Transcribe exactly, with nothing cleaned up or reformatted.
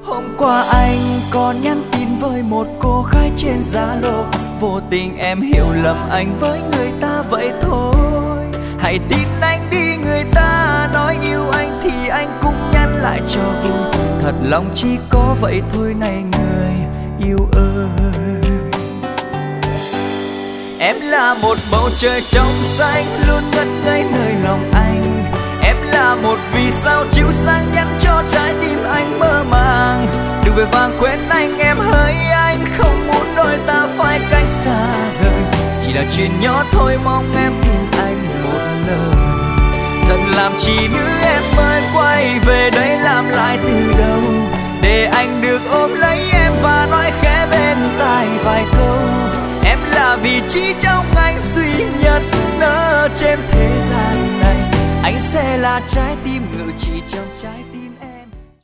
Hôm qua anh còn nhắn tin với một cô gái trên Zalo, vô tình em hiểu lầm anh với người ta vậy thôi. Hãy tin anh đi, người ta nói yêu anh thì anh cũng nhắn lại cho vui. Thật lòng chỉ có vậy thôi này người yêu ơi. Em là một bầu trời trong xanh luôn ngất ngây nơi lòng anh. Em là một vì sao chiếu sáng nhắn cho trái tim anh mơ màng. Đừng vội vàng quên anh, em hỡi anh không muốn đôi ta phải cách xa rời. Chỉ là chuyện nhỏ thôi, mong em tin anh một lời. Giận làm chi nữa em ơi, quay về đây làm lại từ đầu, để anh được ôm lấy em và nói khẽ bên tai vài câu. Em là vị trí trong anh duy nhất ở trên thế gian này. Anh sẽ là trái tim ngự trị trong trái